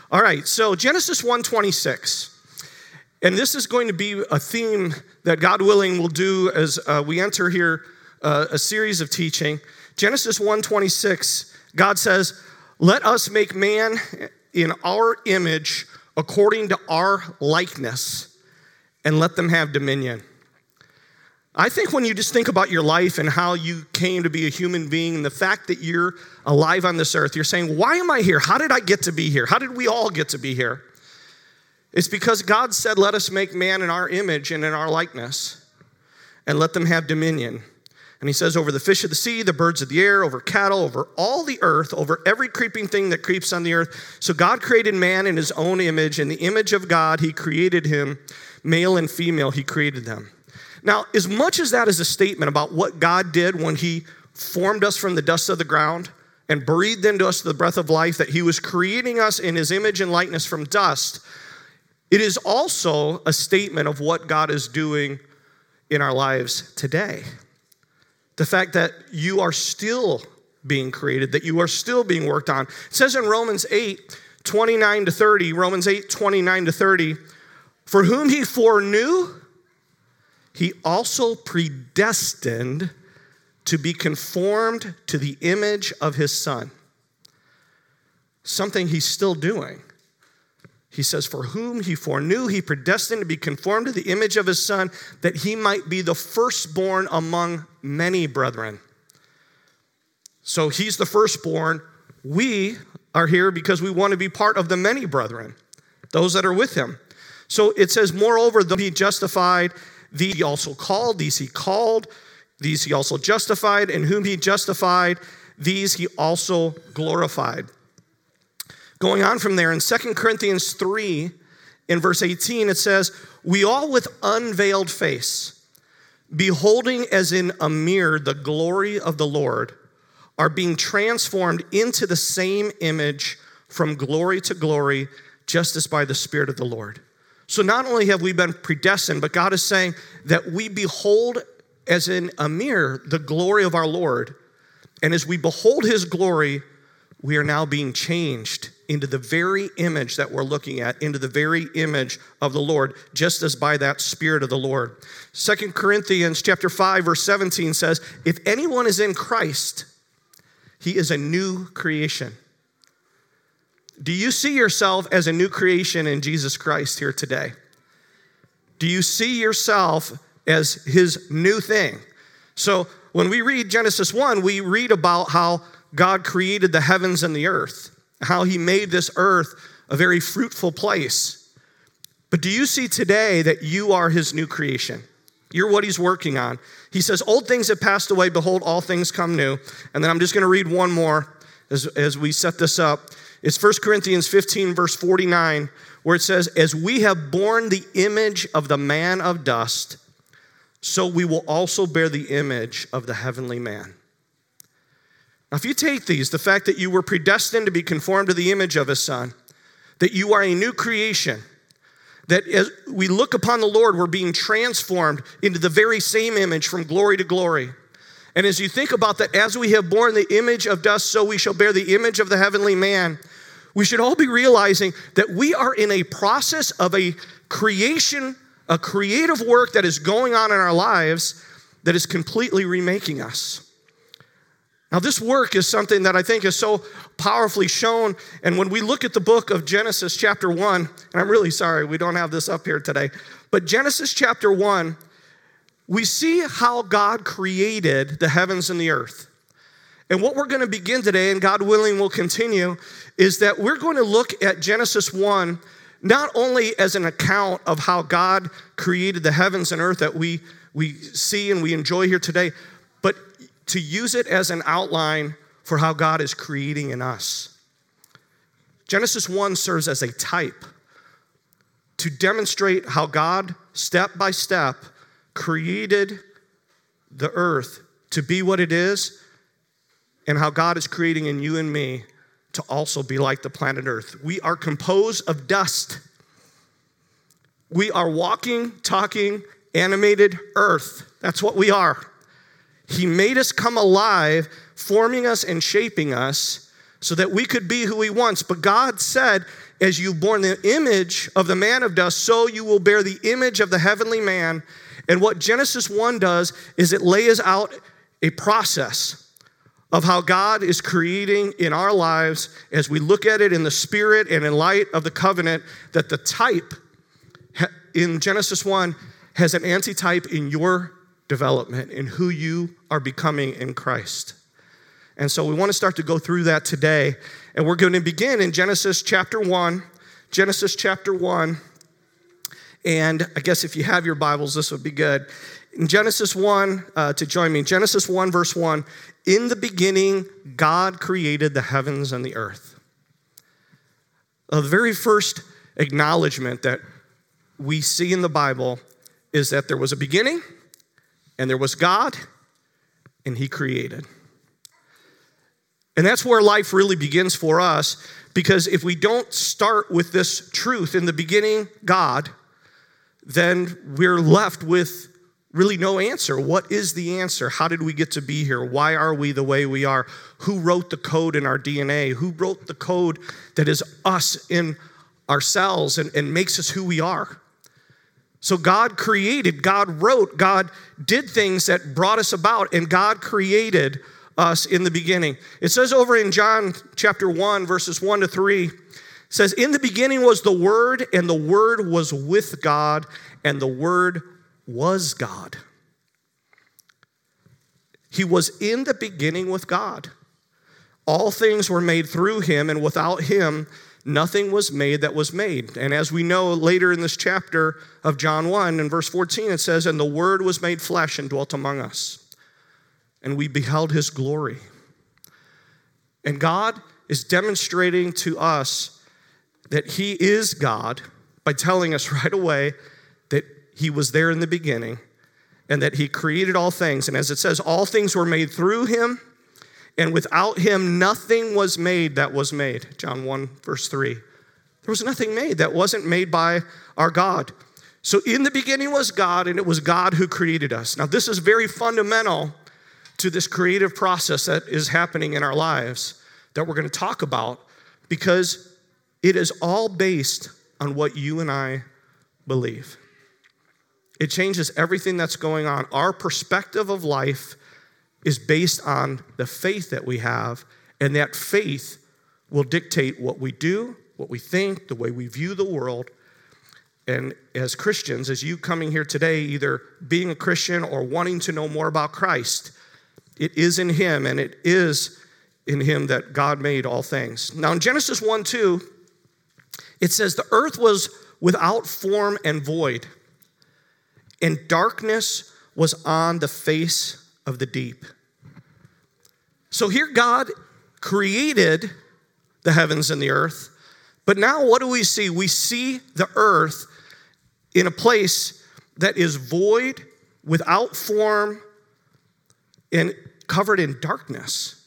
All right, so Genesis 1:26. And this is going to be a theme that God willing will do as we enter here a series of teaching. Genesis 1:26, God says, "Let us make man in our image according to our likeness, and let them have dominion." I think when you just think about your life and how you came to be a human being and the fact that you're alive on this earth, you're saying, why am I here? How did I get to be here? How did we all get to be here? It's because God said, let us make man in our image and in our likeness, and let them have dominion. And he says, over the fish of the sea, the birds of the air, over cattle, over all the earth, over every creeping thing that creeps on the earth. So God created man in his own image. In the image of God, he created him. Male and female, he created them. Now, as much as that is a statement about what God did when he formed us from the dust of the ground and breathed into us the breath of life, that he was creating us in his image and likeness from dust, it is also a statement of what God is doing in our lives today. The fact that you are still being created, that you are still being worked on. It says in Romans 8:29-30, for whom he foreknew, he also predestined to be conformed to the image of his Son. Something he's still doing. He says, for whom he foreknew, he predestined to be conformed to the image of his Son, that he might be the firstborn among many brethren. So he's the firstborn. We are here because we want to be part of the many brethren, those that are with him. So it says, moreover, though he justified, these he also called, these he called, these he also justified, and whom he justified, these he also glorified. Going on from there, in 2 Corinthians 3, in verse 18, it says, we all with unveiled face, beholding as in a mirror the glory of the Lord, are being transformed into the same image from glory to glory, just as by the Spirit of the Lord. So not only have we been predestined, but God is saying that we behold as in a mirror the glory of our Lord. And as we behold his glory, we are now being changed into the very image that we're looking at, into the very image of the Lord, just as by that Spirit of the Lord. 2 Corinthians chapter 5, verse 17 says, if anyone is in Christ, he is a new creation. Do you see yourself as a new creation in Jesus Christ here today? Do you see yourself as his new thing? So when we read Genesis 1, we read about how God created the heavens and the earth, how he made this earth a very fruitful place. But do you see today that you are his new creation? You're what he's working on. He says, old things have passed away, behold, all things come new. And then I'm just going to read one more as we set this up. It's 1 Corinthians 15, verse 49, where it says, as we have borne the image of the man of dust, so we will also bear the image of the heavenly man. Now, if you take these, the fact that you were predestined to be conformed to the image of his Son, that you are a new creation, that as we look upon the Lord, we're being transformed into the very same image from glory to glory. And as you think about that, as we have borne the image of dust, so we shall bear the image of the heavenly man, we should all be realizing that we are in a process of a creation, a creative work that is going on in our lives that is completely remaking us. Now, this work is something that I think is so powerfully shown. And when we look at the book of Genesis chapter 1, and I'm really sorry we don't have this up here today, but Genesis chapter 1, we see how God created the heavens and the earth. And what we're going to begin today, and God willing will continue, is that we're going to look at Genesis 1 not only as an account of how God created the heavens and earth that we see and we enjoy here today, but to use it as an outline for how God is creating in us. Genesis 1 serves as a type to demonstrate how God, step by step, created the earth to be what it is, and how God is creating in you and me to also be like the planet Earth. We are composed of dust. We are walking, talking, animated earth. That's what we are. He made us come alive, forming us and shaping us so that we could be who he wants. But God said as you've borne the image of the man of dust, so you will bear the image of the heavenly man. And what Genesis 1 does is it lays out a process of how God is creating in our lives as we look at it in the Spirit and in light of the covenant, that the type in Genesis 1 has an antitype in your development, in who you are becoming in Christ. And so we want to start to go through that today. And we're going to begin in Genesis chapter 1. Genesis chapter 1. And I guess if you have your Bibles, this would be good. In Genesis 1, to join me, Genesis 1, verse 1, in the beginning, God created the heavens and the earth. The very first acknowledgement that we see in the Bible is that there was a beginning, and there was God, and He created. And that's where life really begins for us, because if we don't start with this truth, in the beginning, God, then we're left with really no answer. What is the answer? How did we get to be here? Why are we the way we are? Who wrote the code in our DNA? Who wrote the code that is us in our cells and makes us who we are? So God created, God wrote, God did things that brought us about, and God created us in the beginning. It says over in John chapter 1, verses 1 to 3, it says, in the beginning was the Word, and the Word was with God, and the Word was God. He was in the beginning with God. All things were made through Him, and without Him, nothing was made that was made. And as we know later in this chapter of John 1, in verse 14, it says, and the Word was made flesh and dwelt among us, and we beheld His glory. And God is demonstrating to us that He is God by telling us right away that He was there in the beginning and that He created all things. And as it says, all things were made through Him, and without Him nothing was made that was made. John 1, verse 3. There was nothing made that wasn't made by our God. So in the beginning was God, and it was God who created us. Now this is very fundamental to this creative process that is happening in our lives that we're going to talk about, because it is all based on what you and I believe. It changes everything that's going on. Our perspective of life is based on the faith that we have, and that faith will dictate what we do, what we think, the way we view the world. And as Christians, as you coming here today, either being a Christian or wanting to know more about Christ, it is in Him, and it is in Him that God made all things. Now in Genesis 1:2, it says, the earth was without form and void, and darkness was on the face of the deep. So here God created the heavens and the earth, but now what do we see? We see the earth in a place that is void, without form, and covered in darkness.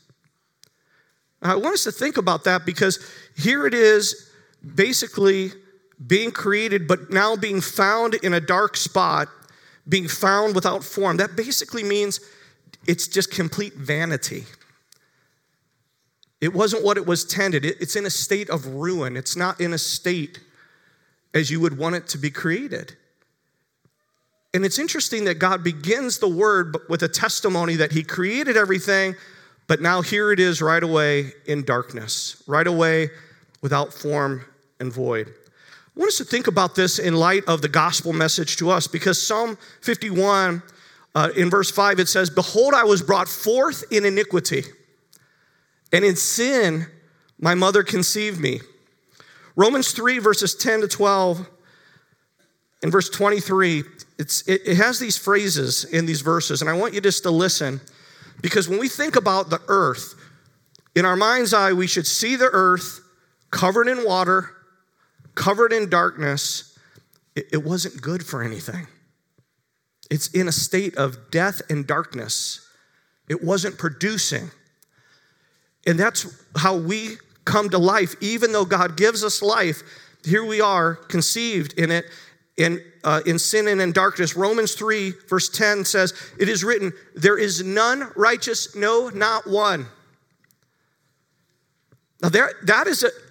I want us to think about that, because here it is basically being created, but now being found in a dark spot, being found without form. That basically means it's just complete vanity. It wasn't what it was tended. It's in a state of ruin. It's not in a state as you would want it to be created. And it's interesting that God begins the word with a testimony that He created everything, but now here it is right away in darkness, right away without form and void. I want us to think about this in light of the gospel message to us, because Psalm 51, in verse 5, it says, behold, I was brought forth in iniquity, and in sin my mother conceived me. Romans 3, verses 10 to 12, and verse 23, it has these phrases in these verses, and I want you just to listen, because when we think about the earth, in our mind's eye, we should see the earth covered in water, covered in darkness. It wasn't good for anything. It's in a state of death and darkness. It wasn't producing. And that's how we come to life. Even though God gives us life, here we are conceived in it, in sin and in darkness. Romans 3, verse 10 says, it is written, there is none righteous, no, not one. Now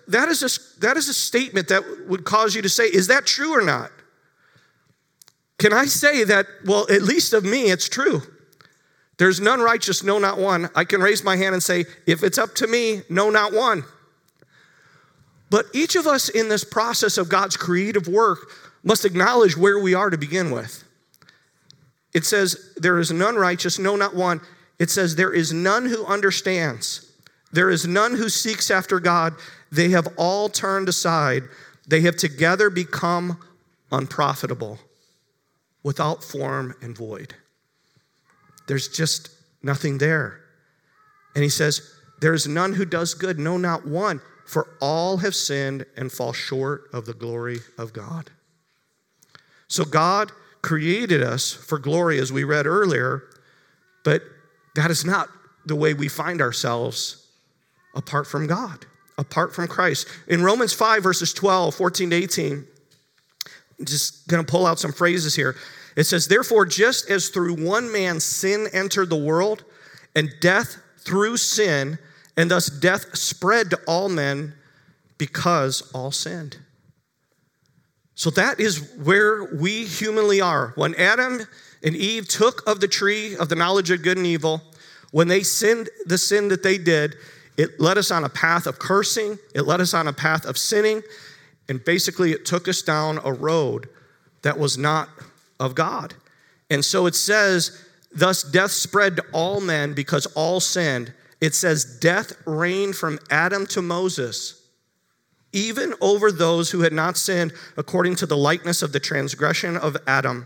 that is a statement that would cause you to say, is that true or not? Can I say that, well, at least of me, it's true? There's none righteous, no, not one. I can raise my hand and say, if it's up to me, no, not one. But each of us in this process of God's creative work must acknowledge where we are to begin with. It says, there is none righteous, no, not one. It says, there is none who understands. There is none who seeks after God. They have all turned aside. They have together become unprofitable, without form and void. There's just nothing there. And he says, there is none who does good, no, not one. For all have sinned and fall short of the glory of God. So God created us for glory, as we read earlier, but that is not the way we find ourselves apart from God, apart from Christ. In Romans 5, verses 12, 14 to 18, I'm just going to pull out some phrases here. It says, therefore, just as through one man sin entered the world, and death through sin, and thus death spread to all men because all sinned. So that is where we humanly are. When Adam and Eve took of the tree of the knowledge of good and evil, when they sinned the sin that they did, it led us on a path of cursing. It led us on a path of sinning. And basically it took us down a road that was not of God. And so it says, thus death spread to all men because all sinned. It says death reigned from Adam to Moses, even over those who had not sinned according to the likeness of the transgression of Adam.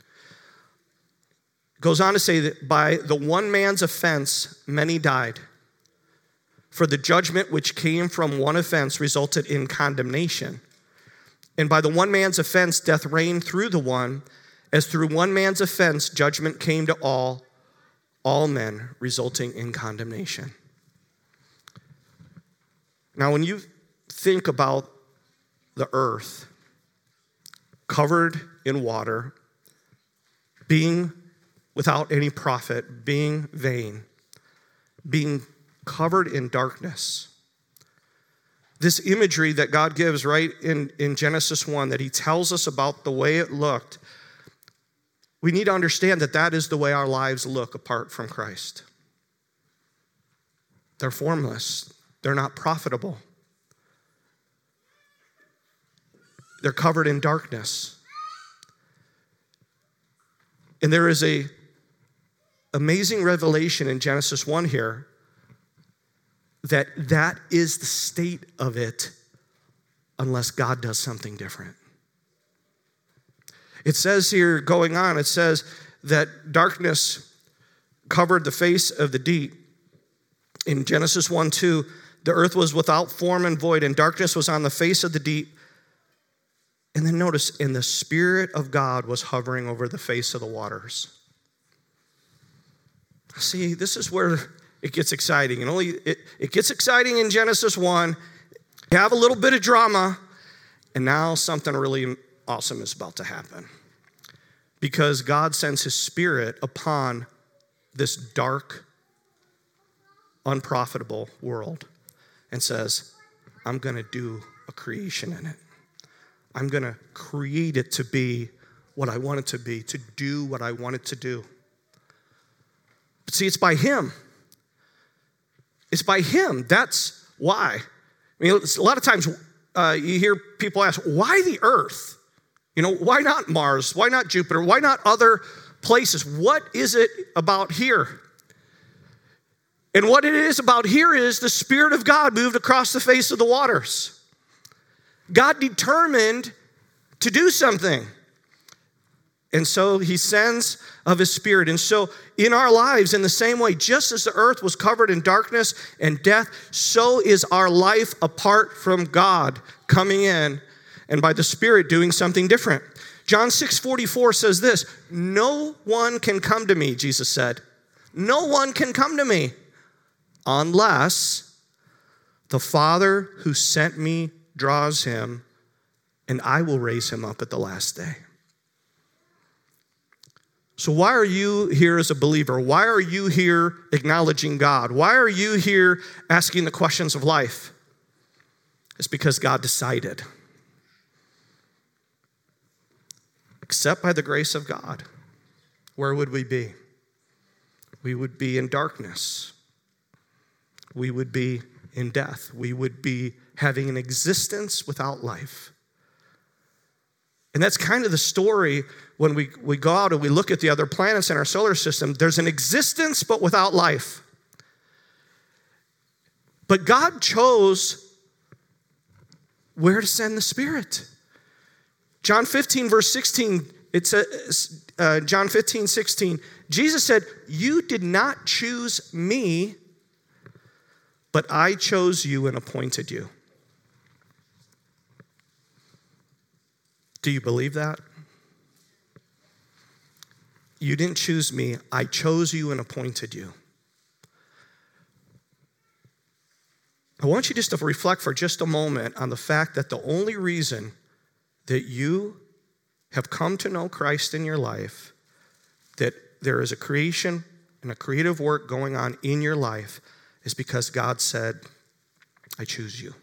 It goes on to say that by the one man's offense, many died. For the judgment which came from one offense resulted in condemnation. And by the one man's offense, death reigned through the one, as through one man's offense, judgment came to all men, resulting in condemnation. Now, when you think about the earth covered in water, being without any profit, being vain, being covered in darkness, this imagery that God gives right in Genesis 1, that he tells us about the way it looked, we need to understand that that is the way our lives look apart from Christ. They're formless. They're not profitable. They're covered in darkness. And there is an amazing revelation in Genesis 1 here that is the state of it unless God does something different. It says here, going on, it says that darkness covered the face of the deep. In Genesis 1:2, the earth was without form and void, and darkness was on the face of the deep. And then notice, and the Spirit of God was hovering over the face of the waters. See, this is where it gets exciting. And it gets exciting in Genesis 1. You have a little bit of drama, and now something really awesome is about to happen. Because God sends his Spirit upon this dark, unprofitable world and says, I'm going to do a creation in it. I'm going to create it to be what I want it to be, to do what I want it to do. But see, it's by him. It's by him. That's why. I mean, a lot of times you hear people ask, why the earth? You know, why not Mars? Why not Jupiter? Why not other places? What is it about here? And what it is about here is the Spirit of God moved across the face of the waters. God determined to do something. And so he sends of his Spirit. And so in our lives, in the same way, just as the earth was covered in darkness and death, so is our life apart from God coming in and by the Spirit doing something different. John 6:44 says this, no one can come to me, Jesus said. No one can come to me unless the Father who sent me draws him, and I will raise him up at the last day. So why are you here as a believer? Why are you here acknowledging God? Why are you here asking the questions of life? It's because God decided. Except by the grace of God, where would we be? We would be in darkness. We would be in death. We would be having an existence without life. And that's kind of the story when we go out and we look at the other planets in our solar system. There's an existence but without life. But God chose where to send the Spirit. John 15, verse 16, it says, John 15, 16, Jesus said, "You did not choose me, but I chose you and appointed you." Do you believe that? You didn't choose me, I chose you and appointed you. I want you just to reflect for just a moment on the fact that the only reason that you have come to know Christ in your life, that there is a creation and a creative work going on in your life, is because God said, "I choose you.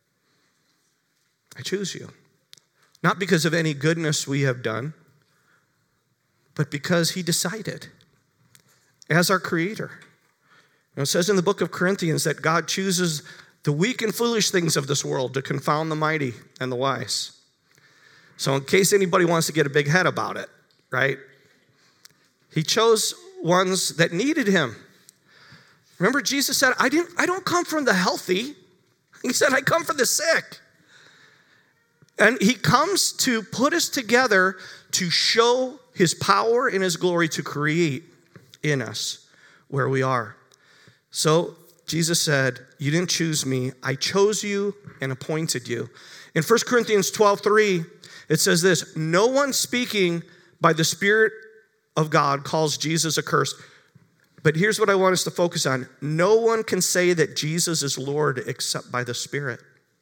I choose you." Not because of any goodness we have done, but because he decided as our creator. It says in the book of Corinthians that God chooses the weak and foolish things of this world to confound the mighty and the wise. So in case anybody wants to get a big head about it, right? He chose ones that needed him. Remember, Jesus said, I don't come from the healthy. He said, I come for the sick. And he comes to put us together to show his power and his glory to create in us where we are. So Jesus said, "You didn't choose me. I chose you and appointed you." In 1 Corinthians 12:3, it says this, "No one speaking by the Spirit of God calls Jesus accursed." But here's what I want us to focus on. No one can say that Jesus is Lord except by the Spirit.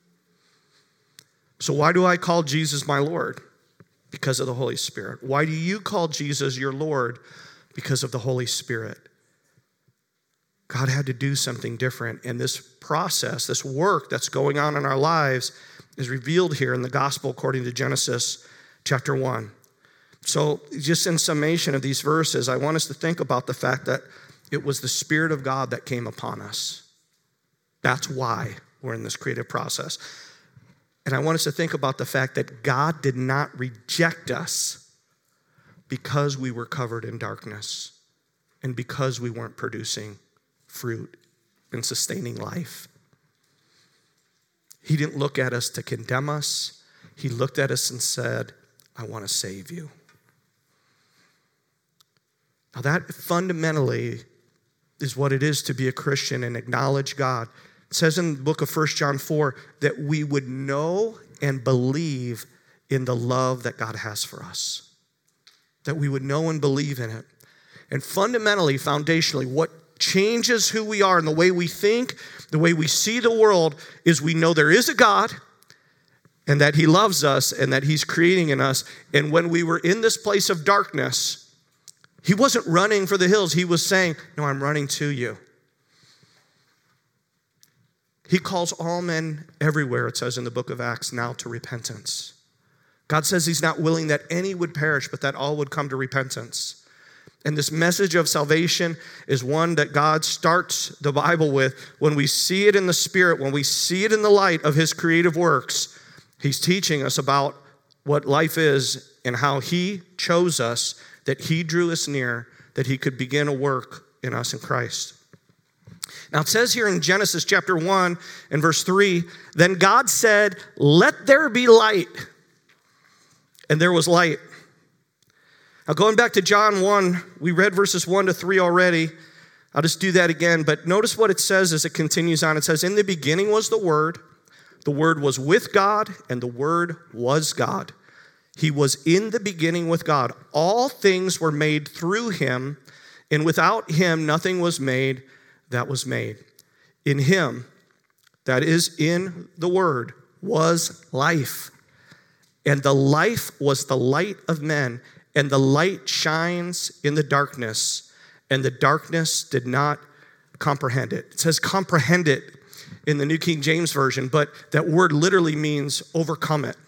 So why do I call Jesus my Lord? Because of the Holy Spirit. Why do you call Jesus your Lord? Because of the Holy Spirit. God had to do something different. And this process, this work that's going on in our lives is revealed here in the gospel according to Genesis chapter 1. So just in summation of these verses, I want us to think about the fact that it was the Spirit of God that came upon us. That's why we're in this creative process. And I want us to think about the fact that God did not reject us because we were covered in darkness and because we weren't producing fruit and sustaining life. He didn't look at us to condemn us. He looked at us and said, "I want to save you." Now that fundamentally is what it is to be a Christian and acknowledge God. It says in the book of 1 John 4 that we would know and believe in the love that God has for us. That we would know and believe in it. And fundamentally, foundationally, what changes who we are and the way we think, the way we see the world, is we know there is a God and that he loves us and that he's creating in us. And when we were in this place of darkness, he wasn't running for the hills. He was saying, "No, I'm running to you." He calls all men everywhere, it says in the book of Acts, now to repentance. God says he's not willing that any would perish, but that all would come to repentance. And this message of salvation is one that God starts the Bible with. When we see it in the Spirit, when we see it in the light of his creative works, he's teaching us about what life is and how he chose us, that he drew us near, that he could begin a work in us in Christ. Now it says here in Genesis chapter 1 and verse 3, "Then God said, 'Let there be light.' And there was light." Now going back to John 1, we read verses 1 to 3 already. I'll just do that again. But notice what it says as it continues on. It says, "In the beginning was the Word was with God, and the Word was God. He was in the beginning with God. All things were made through him, and without him nothing was made that was made. In him," that is in the Word, "was life. And the life was the light of men. And the light shines in the darkness. And the darkness did not comprehend it." It says comprehend it. in the New King James Version, but that word literally means overcome it.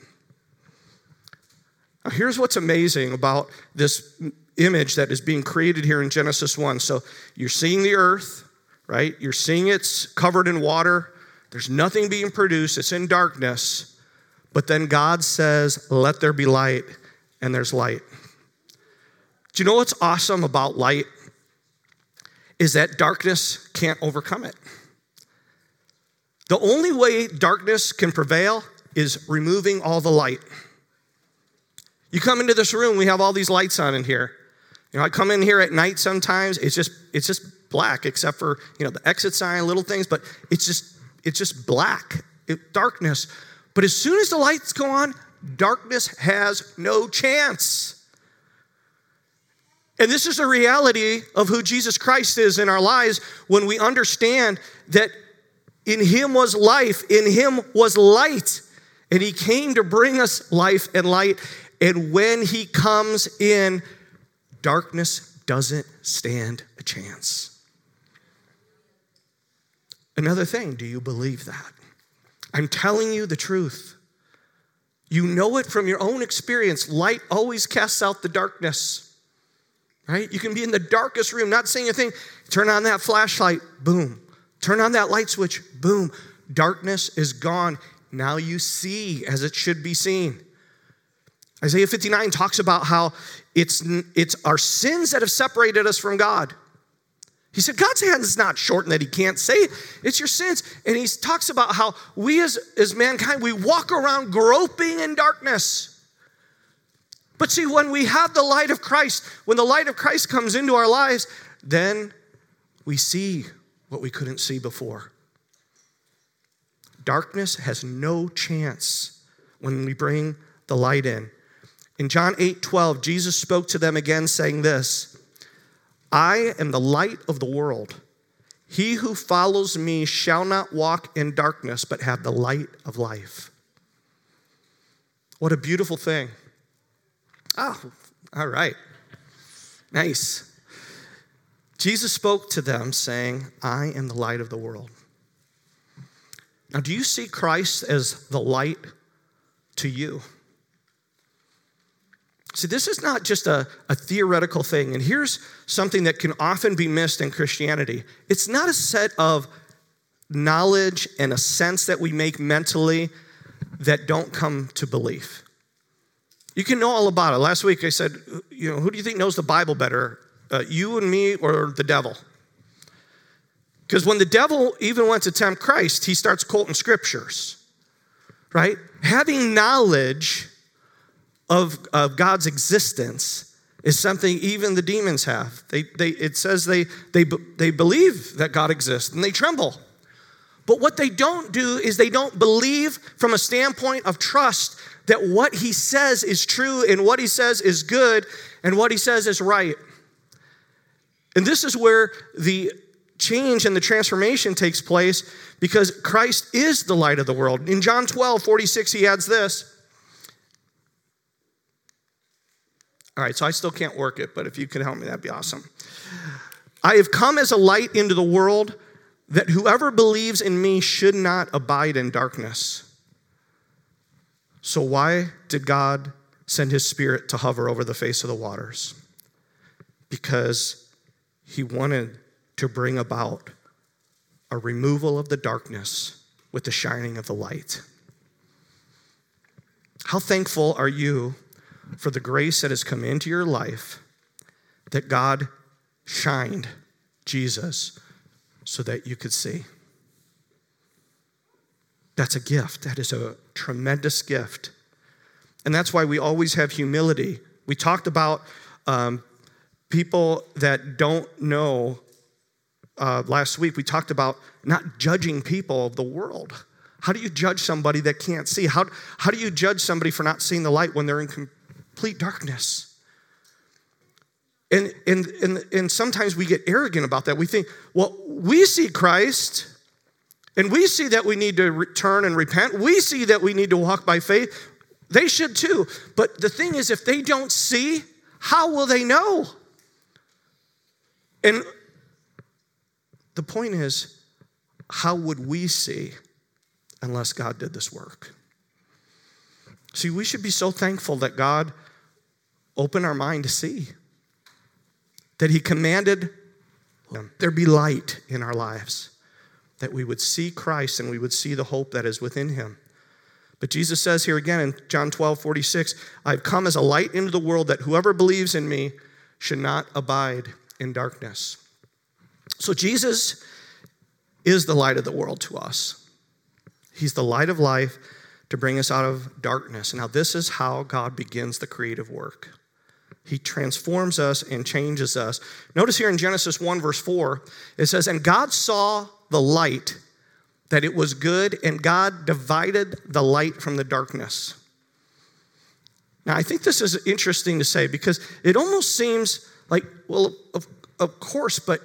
Now, here's what's amazing about this image that is being created here in Genesis 1. So you're seeing the earth, right? You're seeing it's covered in water. There's nothing being produced. It's in darkness. But then God says, let there be light, and there's light. Do you know what's awesome about light? Is that darkness can't overcome it. The only way darkness can prevail is removing all the light. You come into this room, we have all these lights on in here. You know, I come in here at night sometimes, it's just black, except for, the exit sign, little things, but it's just black, darkness. But as soon as the lights go on, darkness has no chance. And this is the reality of who Jesus Christ is in our lives when we understand that in him was life, in him was light, and he came to bring us life and light. And when he comes in, darkness doesn't stand a chance. Another thing, do you believe that? I'm telling you the truth. You know it from your own experience. Light always casts out the darkness, right? You can be in the darkest room, not saying a thing. Turn on that flashlight, boom. Turn on that light switch, boom. Darkness is gone. Now you see as it should be seen. Isaiah 59 talks about how it's our sins that have separated us from God. He said, God's hand is not shortened that he can't save. It's your sins. And he talks about how we as mankind, we walk around groping in darkness. But see, when we have the light of Christ, when the light of Christ comes into our lives, then we see what we couldn't see before. Darkness has no chance when we bring the light in. In John 8:12, Jesus spoke to them again saying this, I am the light of the world. He who follows me shall not walk in darkness, but have the light of life. What a beautiful thing. Oh, all right. Nice. Jesus spoke to them saying, I am the light of the world. Now, do you see Christ as the light to you? See, this is not just a theoretical thing. And here's something that can often be missed in Christianity. It's not a set of knowledge and a sense that we make mentally that don't come to belief. You can know all about it. Last week I said, who do you think knows the Bible better? You and me or the devil? Because when the devil even went to tempt Christ, he starts quoting scriptures, right? Having knowledge of God's existence is something even the demons have. It says they believe that God exists and they tremble. But what they don't do is they don't believe from a standpoint of trust that what he says is true and what he says is good and what he says is right. And this is where the change and the transformation takes place because Christ is the light of the world. In John 12:46, he adds this. All right, so I still can't work it, but if you can help me, that'd be awesome. I have come as a light into the world that whoever believes in me should not abide in darkness. So why did God send his Spirit to hover over the face of the waters? Because he wanted to bring about a removal of the darkness with the shining of the light. How thankful are you for the grace that has come into your life that God shined Jesus so that you could see? That's a gift. That is a tremendous gift. And that's why we always have humility. We talked about people that don't know. Last week, we talked about not judging people of the world. How do you judge somebody that can't see? How do you judge somebody for not seeing the light when they're in complete darkness? And sometimes we get arrogant about that. We think, well, we see Christ, and we see that we need to return and repent. We see that we need to walk by faith. They should too. But the thing is, if they don't see, how will they know? And the point is, how would we see unless God did this work? See, we should be so thankful that God opened our mind to see, that he commanded there be light in our lives, that we would see Christ and we would see the hope that is within him. But Jesus says here again in John 12:46, I've come as a light into the world that whoever believes in me should not abide in darkness. So Jesus is the light of the world to us. He's the light of life to bring us out of darkness. Now this is how God begins the creative work. He transforms us and changes us. Notice here in Genesis 1 verse 4, it says, and God saw the light, that it was good, and God divided the light from the darkness. Now, I think this is interesting to say because it almost seems like, well, of course, but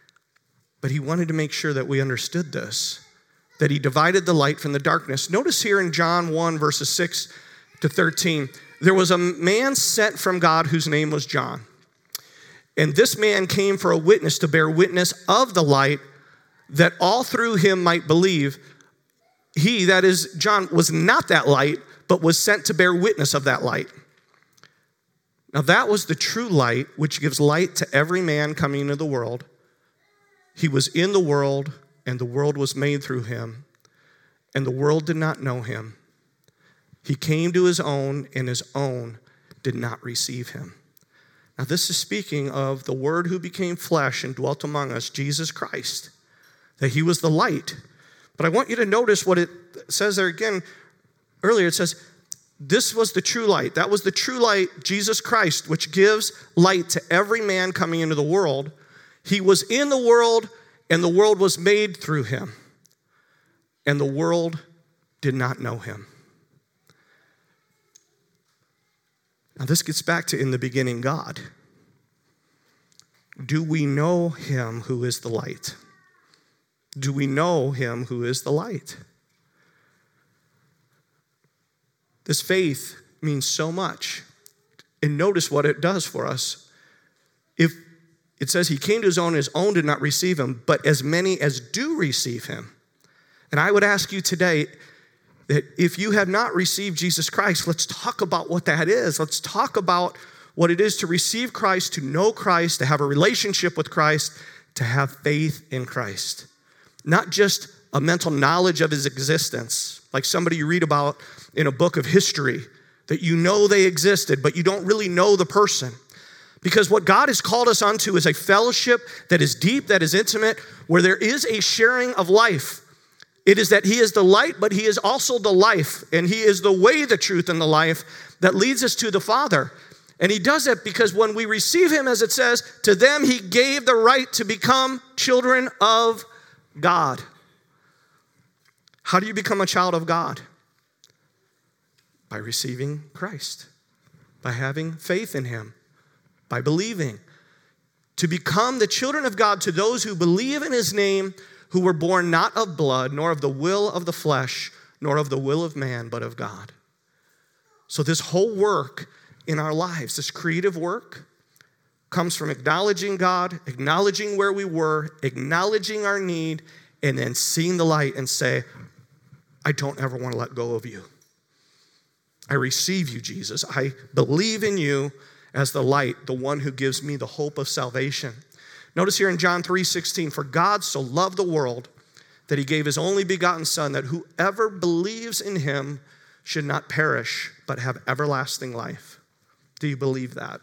he wanted to make sure that we understood this, that he divided the light from the darkness. Notice here in John 1, verses 6 to 13, there was a man sent from God whose name was John. And this man came for a witness to bear witness of the light, that all through him might believe. He, that is John, was not that light, but was sent to bear witness of that light. Now that was the true light, which gives light to every man coming into the world. He was in the world, and the world was made through him, and the world did not know him. He came to his own, and his own did not receive him. Now this is speaking of the Word who became flesh and dwelt among us, Jesus Christ, that he was the light. But I want you to notice what it says there again earlier. It says, this was the true light. That was the true light, Jesus Christ, which gives light to every man coming into the world. He was in the world, and the world was made through him, and the world did not know him. Now this gets back to in the beginning, God. Do we know him who is the light? Do we know him who is the light? This faith means so much. And notice what it does for us. If it says he came to his own did not receive him, but as many as do receive him. And I would ask you today that if you have not received Jesus Christ, let's talk about what that is. Let's talk about what it is to receive Christ, to know Christ, to have a relationship with Christ, to have faith in Christ. Not just a mental knowledge of his existence, like somebody you read about in a book of history, that you know they existed, but you don't really know the person. Because what God has called us onto is a fellowship that is deep, that is intimate, where there is a sharing of life. It is that he is the light, but he is also the life, and he is the way, the truth, and the life that leads us to the Father. And he does it because when we receive him, as it says, to them he gave the right to become children of God. How do you become a child of God? By receiving Christ, by having faith in him, by believing. To become the children of God to those who believe in his name, who were born not of blood, nor of the will of the flesh, nor of the will of man, but of God. So this whole work in our lives, this creative work, comes from acknowledging God, acknowledging where we were, acknowledging our need, and then seeing the light and say, I don't ever want to let go of you. I receive you, Jesus. I believe in you as the light, the one who gives me the hope of salvation. Notice here in John 3:16, for God so loved the world that he gave his only begotten Son, that whoever believes in him should not perish, but have everlasting life. Do you believe that?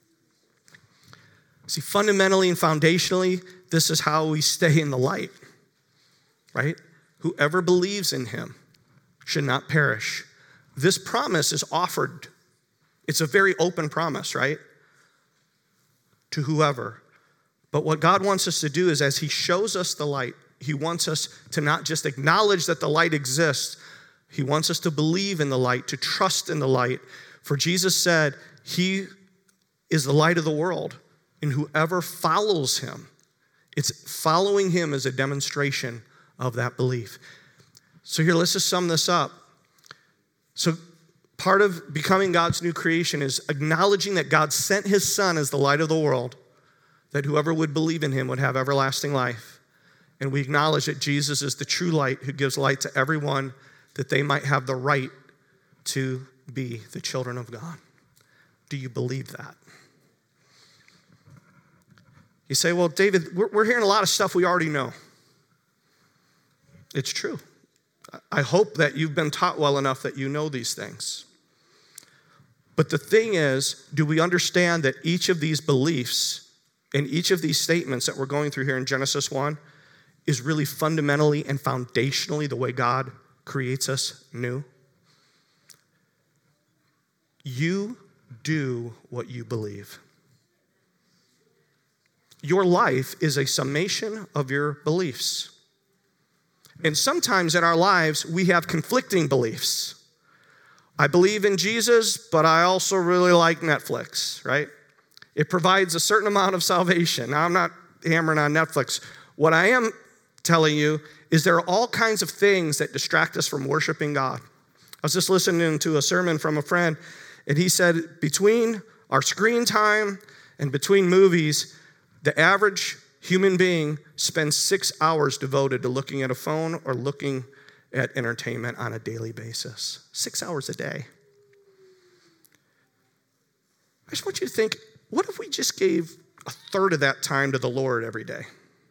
See, fundamentally and foundationally, this is how we stay in the light, right? Whoever believes in him should not perish. This promise is offered. It's a very open promise, right? To whoever. But what God wants us to do is as he shows us the light, he wants us to not just acknowledge that the light exists. He wants us to believe in the light, to trust in the light. For Jesus said, he is the light of the world, and whoever follows him, it's following him as a demonstration of that belief. So here, let's just sum this up. So part of becoming God's new creation is acknowledging that God sent his Son as the light of the world, that whoever would believe in him would have everlasting life. And we acknowledge that Jesus is the true light who gives light to everyone that they might have the right to be the children of God. Do you believe that? You say, well, David, we're hearing a lot of stuff we already know. It's true. I hope that you've been taught well enough that you know these things. But the thing is, do we understand that each of these beliefs and each of these statements that we're going through here in Genesis 1 is really fundamentally and foundationally the way God creates us new? You do what you believe. Your life is a summation of your beliefs. And sometimes in our lives, we have conflicting beliefs. I believe in Jesus, but I also really like Netflix, right? It provides a certain amount of salvation. Now, I'm not hammering on Netflix. What I am telling you is there are all kinds of things that distract us from worshiping God. I was just listening to a sermon from a friend, and he said between our screen time and between movies, the average human being spends 6 hours devoted to looking at a phone or looking at entertainment on a daily basis. 6 hours a day. I just want you to think, what if we just gave a third of that time to the Lord every day?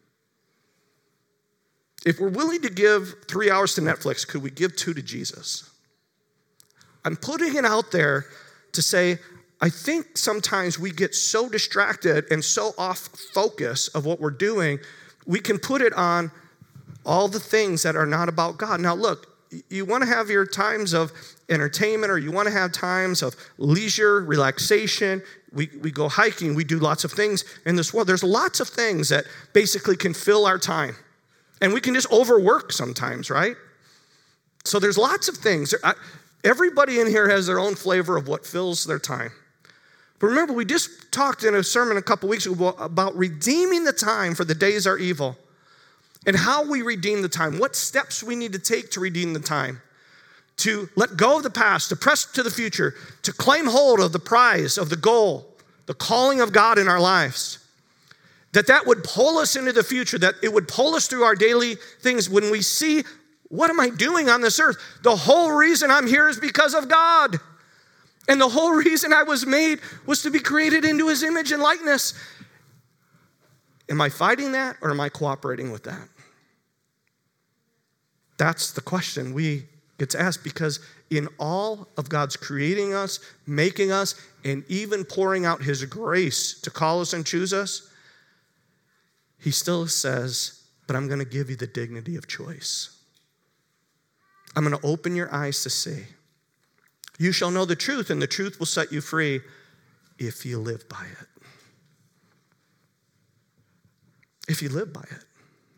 If we're willing to give 3 hours to Netflix, could we give 2 to Jesus? I'm putting it out there to say, I think sometimes we get so distracted and so off focus of what we're doing, we can put it on all the things that are not about God. Now look, you want to have your times of entertainment, or you want to have times of leisure, relaxation. We go hiking, we do lots of things in this world. There's lots of things that basically can fill our time. And we can just overwork sometimes, right? So there's lots of things. Everybody in here has their own flavor of what fills their time. But remember, we just talked in a sermon a couple weeks ago about redeeming the time, for the days are evil. And how we redeem the time, what steps we need to take to redeem the time, to let go of the past, to press to the future, to claim hold of the prize, of the goal, the calling of God in our lives. That would pull us into the future, that it would pull us through our daily things when we see, what am I doing on this earth? The whole reason I'm here is because of God. And the whole reason I was made was to be created into his image and likeness. Am I fighting that, or am I cooperating with that? That's the question we get to ask, because in all of God's creating us, making us, and even pouring out his grace to call us and choose us, he still says, but I'm going to give you the dignity of choice. I'm going to open your eyes to see. You shall know the truth, and the truth will set you free if you live by it. If you live by it.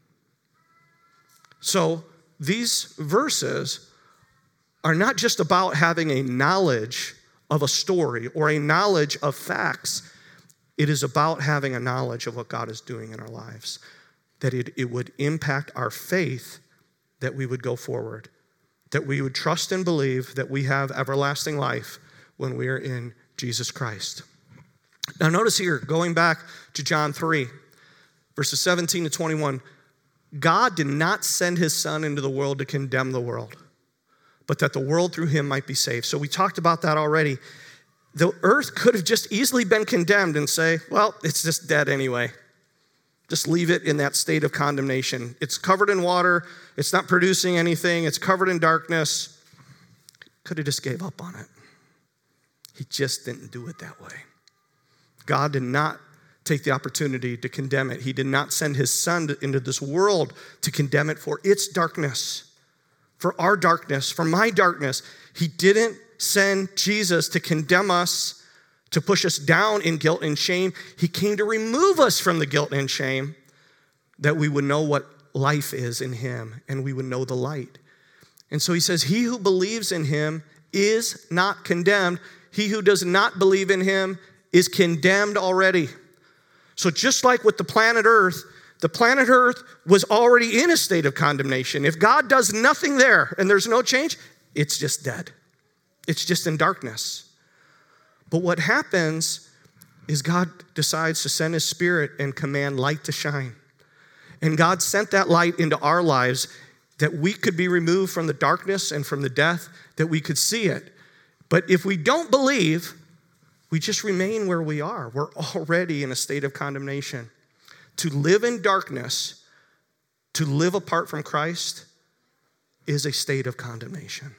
So these verses are not just about having a knowledge of a story or a knowledge of facts. It is about having a knowledge of what God is doing in our lives, that it would impact our faith, that we would go forward, that we would trust and believe that we have everlasting life when we are in Jesus Christ. Now notice here, going back to John 3, verses 17 to 21, God did not send his son into the world to condemn the world, but that the world through him might be saved. So we talked about that already. The earth could have just easily been condemned and say, well, it's just dead anyway. Just leave it in that state of condemnation. It's covered in water. It's not producing anything. It's covered in darkness. Could have just gave up on it. He just didn't do it that way. God did not take the opportunity to condemn it. He did not send his son into this world to condemn it for its darkness, for our darkness, for my darkness. He didn't send Jesus to condemn us, to push us down in guilt and shame. He came to remove us from the guilt and shame, that we would know what life is in him and we would know the light. And so he says, he who believes in him is not condemned. He who does not believe in him is condemned already. So just like with the planet Earth was already in a state of condemnation. If God does nothing there and there's no change, it's just dead. It's just in darkness. But what happens is God decides to send his spirit and command light to shine. And God sent that light into our lives that we could be removed from the darkness and from the death, that we could see it. But if we don't believe, we just remain where we are. We're already in a state of condemnation. To live in darkness, to live apart from Christ, is a state of condemnation.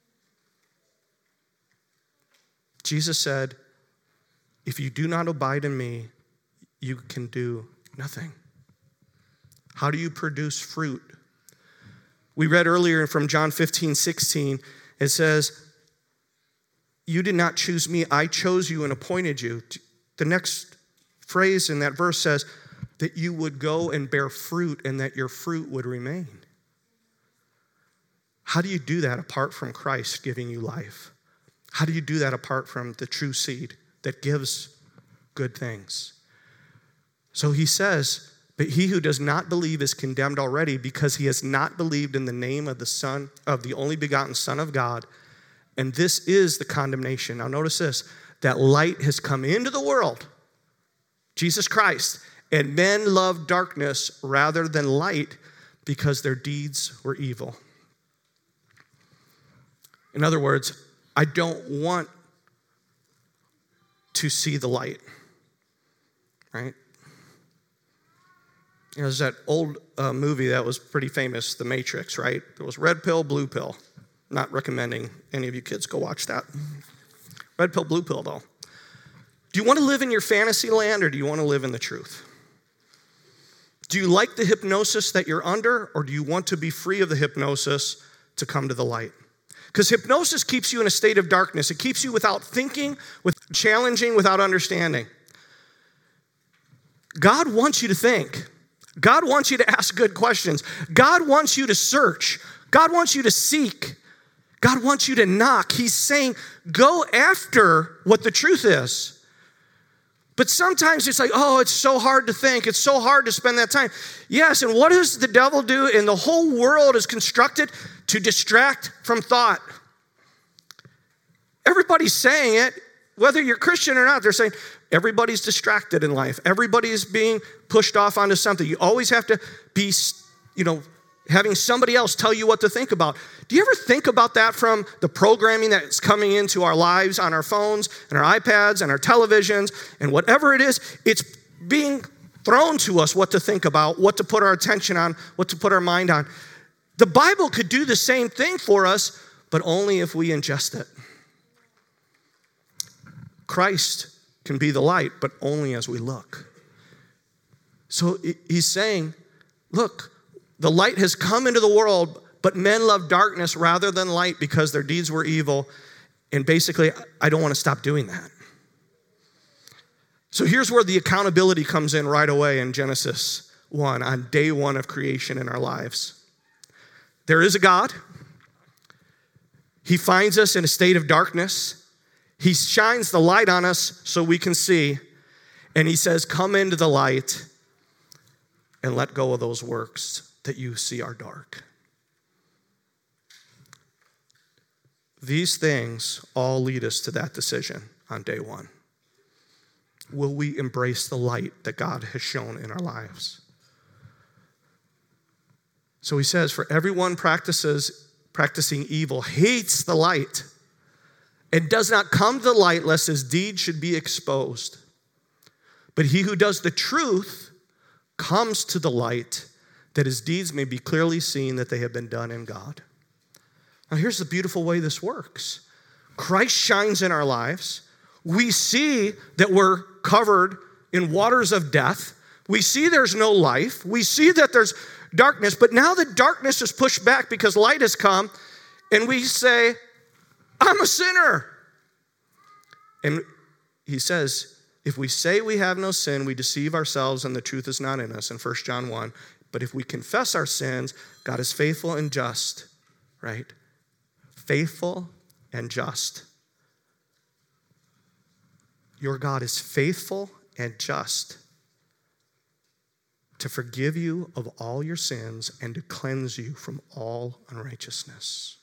Jesus said, if you do not abide in me, you can do nothing. How do you produce fruit? We read earlier from John 15:16, it says, you did not choose me, I chose you and appointed you. The next phrase in that verse says that you would go and bear fruit and that your fruit would remain. How do you do that apart from Christ giving you life? How do you do that apart from the true seed that gives good things? So he says, but he who does not believe is condemned already because he has not believed in the name of the Son, of the only begotten Son of God. And this is the condemnation. Now notice this, that light has come into the world, Jesus Christ, and men loved darkness rather than light because their deeds were evil. In other words, I don't want to see the light, right? You know, there's that old movie that was pretty famous, The Matrix, right? There was red pill, blue pill. Not recommending any of you kids go watch that. Red pill, blue pill, though. Do you want to live in your fantasy land or do you want to live in the truth? Do you like the hypnosis that you're under or do you want to be free of the hypnosis to come to the light? Because hypnosis keeps you in a state of darkness. It keeps you without thinking, without challenging, without understanding. God wants you to think. God wants you to ask good questions. God wants you to search. God wants you to seek. God wants you to knock. He's saying, go after what the truth is. But sometimes it's like, oh, it's so hard to think. It's so hard to spend that time. Yes, and what does the devil do? And the whole world is constructed to distract from thought. Everybody's saying it, whether you're Christian or not. They're saying everybody's distracted in life. Everybody's being pushed off onto something. You always have to be, having somebody else tell you what to think about. Do you ever think about that from the programming that's coming into our lives on our phones and our iPads and our televisions and whatever it is? It's being thrown to us what to think about, what to put our attention on, what to put our mind on. The Bible could do the same thing for us, but only if we ingest it. Christ can be the light, but only as we look. So he's saying, look, the light has come into the world, but men love darkness rather than light because their deeds were evil. And basically, I don't want to stop doing that. So here's where the accountability comes in right away in Genesis 1, on day one of creation in our lives. There is a God. He finds us in a state of darkness. He shines the light on us so we can see. And he says, come into the light and let go of those works that you see are dark. These things all lead us to that decision on day one. Will we embrace the light that God has shown in our lives? So he says, for everyone practicing evil hates the light and does not come to the light lest his deeds should be exposed. But he who does the truth comes to the light that his deeds may be clearly seen that they have been done in God. Now here's the beautiful way this works. Christ shines in our lives. We see that we're covered in waters of death. We see there's no life. We see that there's darkness, but now the darkness is pushed back because light has come, and we say, I'm a sinner. And he says, if we say we have no sin, we deceive ourselves and the truth is not in us in 1 John 1. But if we confess our sins, God is faithful and just, right? Faithful and just. Your God is faithful and just to forgive you of all your sins and to cleanse you from all unrighteousness.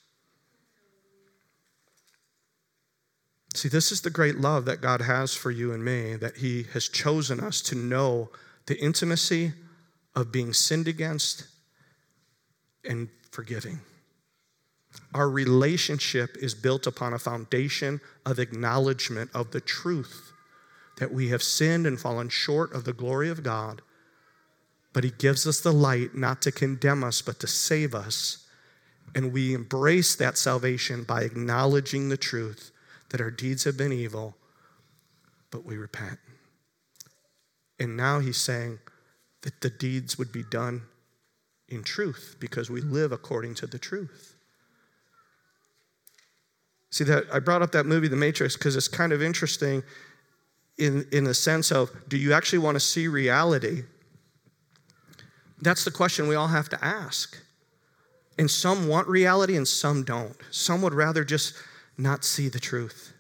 See, this is the great love that God has for you and me, that he has chosen us to know the intimacy of being sinned against and forgiving. Our relationship is built upon a foundation of acknowledgement of the truth that we have sinned and fallen short of the glory of God, but he gives us the light not to condemn us, but to save us. And we embrace that salvation by acknowledging the truth that our deeds have been evil, but we repent. And now he's saying that the deeds would be done in truth because we live according to the truth. See, that I brought up that movie, The Matrix, because it's kind of interesting in the sense of, do you actually want to see reality? That's the question we all have to ask. And some want reality and some don't. Some would rather just not see the truth.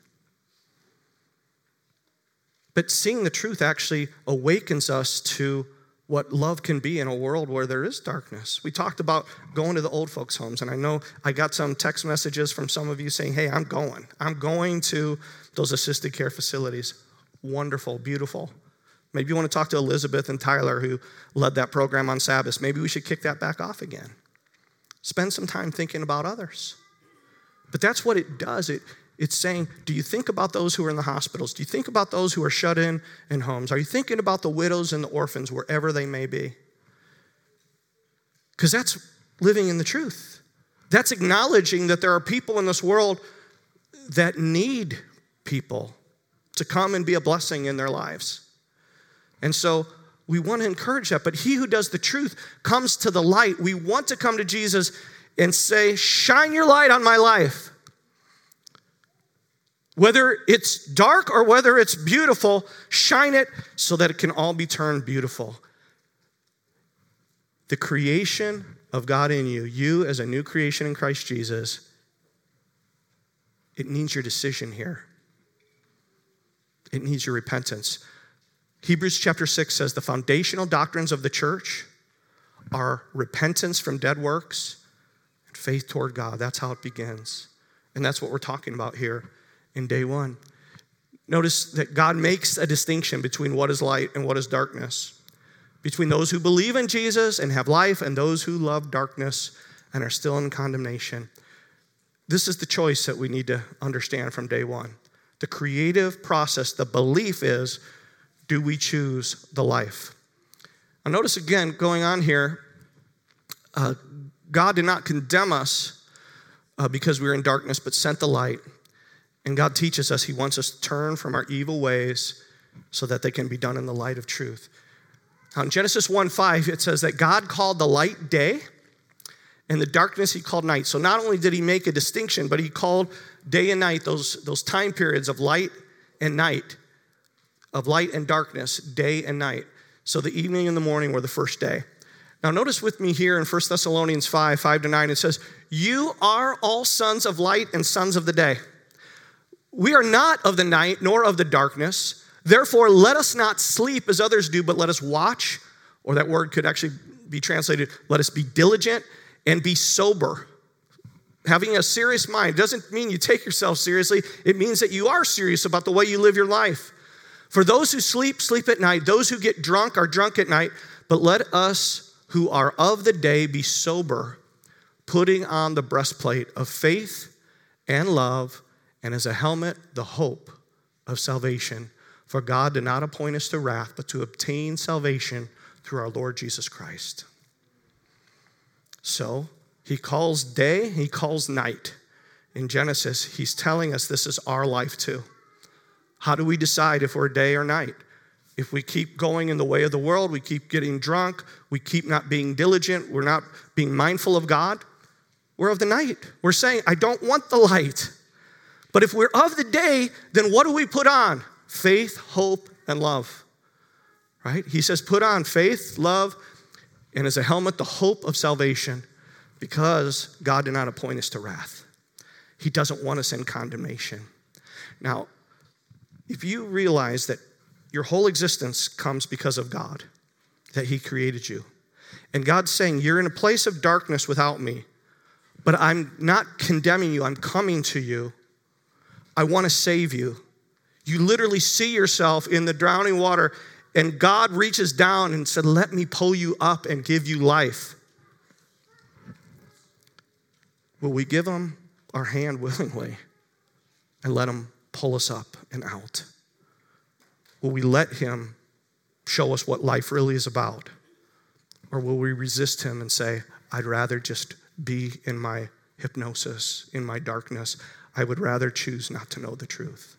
But seeing the truth actually awakens us to what love can be in a world where there is darkness. We talked about going to the old folks' homes, and I know I got some text messages from some of you saying, hey, I'm going to those assisted care facilities. Wonderful, beautiful. Maybe you want to talk to Elizabeth and Tyler who led that program on Sabbath. Maybe we should kick that back off again. Spend some time thinking about others. But that's what it does. It's saying, do you think about those who are in the hospitals? Do you think about those who are shut in homes? Are you thinking about the widows and the orphans wherever they may be? Because that's living in the truth. That's acknowledging that there are people in this world that need people to come and be a blessing in their lives. And so we want to encourage that. But he who does the truth comes to the light. We want to come to Jesus and say, shine your light on my life. Whether it's dark or whether it's beautiful, shine it so that it can all be turned beautiful. The creation of God in you as a new creation in Christ Jesus, it needs your decision here. It needs your repentance. Hebrews chapter 6 says the foundational doctrines of the church are repentance from dead works and faith toward God. That's how it begins. And that's what we're talking about here in day one. Notice that God makes a distinction between what is light and what is darkness, between those who believe in Jesus and have life and those who love darkness and are still in condemnation. This is the choice that we need to understand from day one. The creative process, the belief is, do we choose the life? Now notice again, going on here, God did not condemn us because we were in darkness, but sent the light. And God teaches us, he wants us to turn from our evil ways so that they can be done in the light of truth. Now in Genesis 1:5, it says that God called the light day, and the darkness he called night. So not only did he make a distinction, but he called day and night, those time periods of light and night, of light and darkness, day and night. So the evening and the morning were the first day. Now notice with me here in 1 Thessalonians 5:5-9, it says, you are all sons of light and sons of the day. We are not of the night nor of the darkness. Therefore, let us not sleep as others do, but let us watch, or that word could actually be translated, let us be diligent and be sober. Having a serious mind doesn't mean you take yourself seriously. It means that you are serious about the way you live your life. For those who sleep, sleep at night. Those who get drunk are drunk at night. But let us who are of the day be sober, putting on the breastplate of faith and love, and as a helmet, the hope of salvation. For God did not appoint us to wrath, but to obtain salvation through our Lord Jesus Christ. So, he calls day, he calls night. In Genesis, he's telling us this is our life too. How do we decide if we're day or night? If we keep going in the way of the world, we keep getting drunk, we keep not being diligent, we're not being mindful of God, we're of the night. We're saying, I don't want the light. But if we're of the day, then what do we put on? Faith, hope, and love. Right? He says, put on faith, love, and as a helmet, the hope of salvation. Because God did not appoint us to wrath. He doesn't want us in condemnation. Now, if you realize that your whole existence comes because of God, that he created you, and God's saying, you're in a place of darkness without me, but I'm not condemning you, I'm coming to you. I want to save you. You literally see yourself in the drowning water, and God reaches down and said, let me pull you up and give you life, will we give him our hand willingly and let him pull us up and out? Will we let him show us what life really is about? Or will we resist him and say, I'd rather just be in my hypnosis, in my darkness. I would rather choose not to know the truth.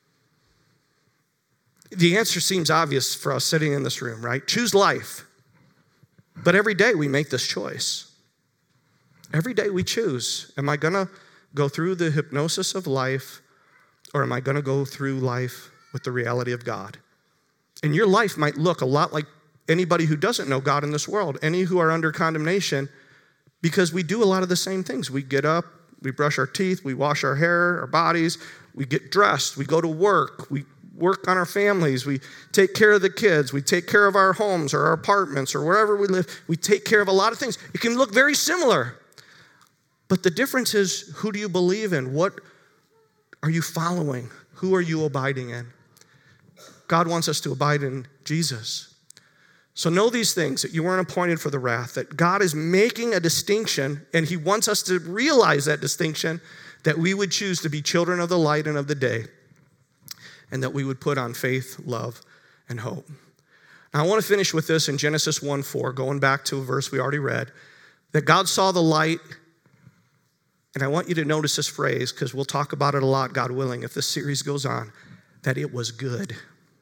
The answer seems obvious for us sitting in this room, right? Choose life. But every day we make this choice. Every day we choose. Am I going to go through the hypnosis of life, or am I going to go through life with the reality of God? And your life might look a lot like anybody who doesn't know God in this world, any who are under condemnation, because we do a lot of the same things. We get up, we brush our teeth, we wash our hair, our bodies, we get dressed, we go to work, we work on our families, we take care of the kids, we take care of our homes or our apartments or wherever we live. We take care of a lot of things. It can look very similar. But the difference is, who do you believe in? What are you following? Who are you abiding in? God wants us to abide in Jesus. So know these things, that you weren't appointed for the wrath, that God is making a distinction, and he wants us to realize that distinction, that we would choose to be children of the light and of the day, and that we would put on faith, love, and hope. Now, I want to finish with this in Genesis 1:4, going back to a verse we already read, that God saw the light, and I want you to notice this phrase, because we'll talk about it a lot, God willing, if this series goes on, that it was good.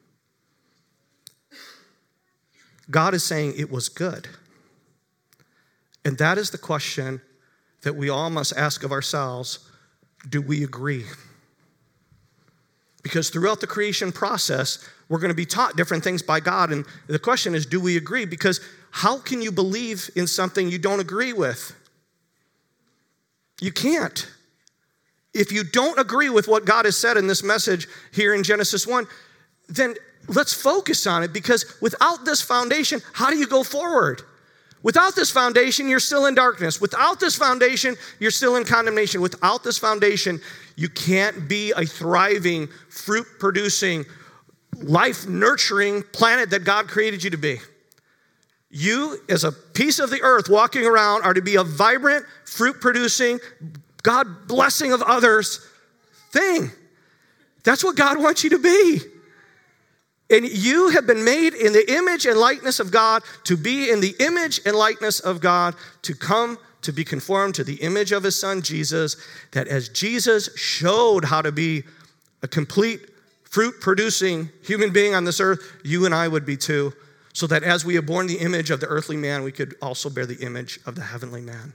God is saying it was good. And that is the question that we all must ask of ourselves. Do we agree? Because throughout the creation process, we're going to be taught different things by God. And the question is, do we agree? Because how can you believe in something you don't agree with? You can't. If you don't agree with what God has said in this message here in Genesis 1, then let's focus on it, because without this foundation, how do you go forward? Without this foundation, you're still in darkness. Without this foundation, you're still in condemnation. Without this foundation, you can't be a thriving, fruit-producing, life-nurturing planet that God created you to be. You, as a piece of the earth walking around, are to be a vibrant, fruit-producing, God-blessing of others thing. That's what God wants you to be. And you have been made in the image and likeness of God, to be in the image and likeness of God, to come to be conformed to the image of his son, Jesus, that as Jesus showed how to be a complete fruit-producing human being on this earth, you and I would be too, so that as we have borne the image of the earthly man, we could also bear the image of the heavenly man.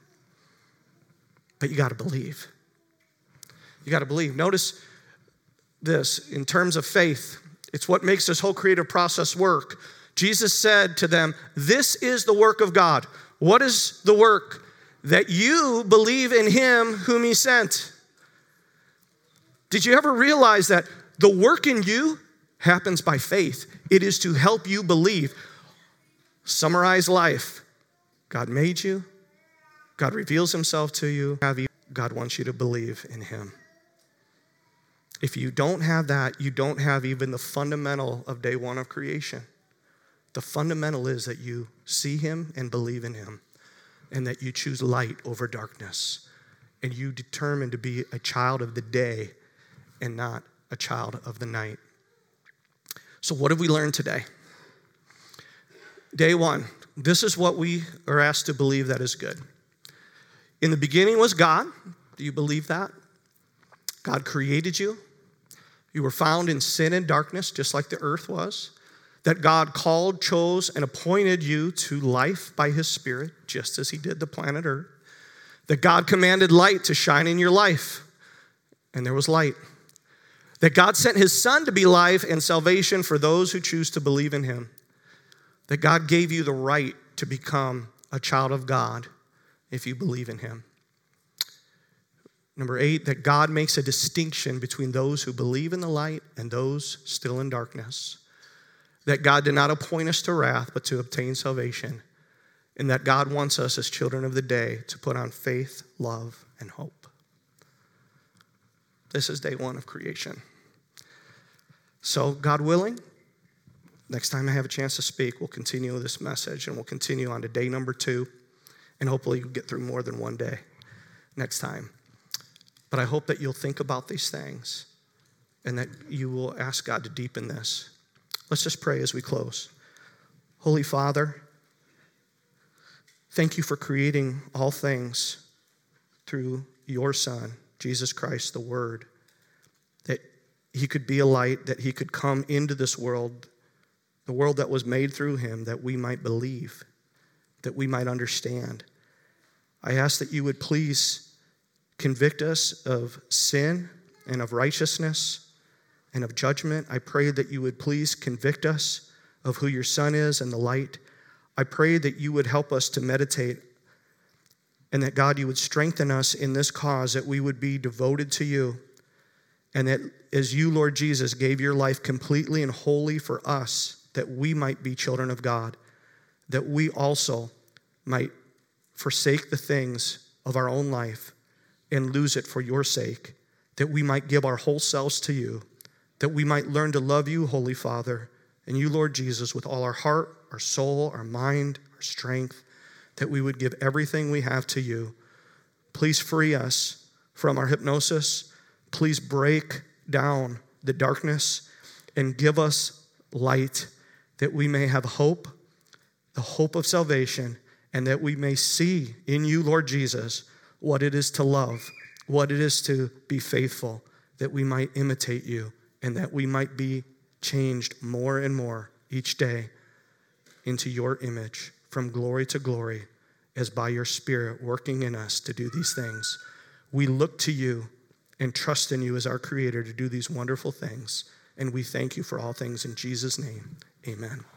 But you got to believe. You got to believe. Notice this, in terms of faith, it's what makes this whole creative process work. Jesus said to them, this is the work of God. What is the work? That you believe in him whom he sent. Did you ever realize that the work in you happens by faith? It is to help you believe. Summarize life. God made you. God reveals himself to you. God wants you to believe in him. If you don't have that, you don't have even the fundamental of day one of creation. The fundamental is that you see him and believe in him, and that you choose light over darkness, and you determine to be a child of the day and not a child of the night. So what have we learned today? Day one, this is what we are asked to believe that is good. In the beginning was God. Do you believe that? God created you. You were found in sin and darkness, just like the earth was. That God called, chose, and appointed you to life by his Spirit, just as he did the planet Earth. That God commanded light to shine in your life, and there was light. That God sent his Son to be life and salvation for those who choose to believe in him. That God gave you the right to become a child of God if you believe in him. Number 8, that God makes a distinction between those who believe in the light and those still in darkness. That God did not appoint us to wrath, but to obtain salvation. And that God wants us as children of the day to put on faith, love, and hope. This is day one of creation. So, God willing, Next time I have a chance to speak, we'll continue this message, and we'll continue on to day number 2, and hopefully you'll get through more than one day next time. But I hope that you'll think about these things and that you will ask God to deepen this. Let's just pray as we close. Holy Father, thank you for creating all things through your Son, Jesus Christ, the Word, that he could be a light, that he could come into this world, the world that was made through him, that we might believe, that we might understand. I ask that you would please convict us of sin and of righteousness and of judgment. I pray that you would please convict us of who your Son is and the light. I pray that you would help us to meditate, and that, God, you would strengthen us in this cause, that we would be devoted to you, and that as you, Lord Jesus, gave your life completely and wholly for us, that we might be children of God, that we also might forsake the things of our own life and lose it for your sake, that we might give our whole selves to you, that we might learn to love you, Holy Father, and you, Lord Jesus, with all our heart, our soul, our mind, our strength, that we would give everything we have to you. Please free us from our hypnosis. Please break down the darkness and give us light, that we may have hope, the hope of salvation, and that we may see in you, Lord Jesus, what it is to love, what it is to be faithful, that we might imitate you, and that we might be changed more and more each day into your image, from glory to glory, as by your Spirit working in us to do these things. We look to you and trust in you as our Creator to do these wonderful things, and we thank you for all things in Jesus' name. Amen.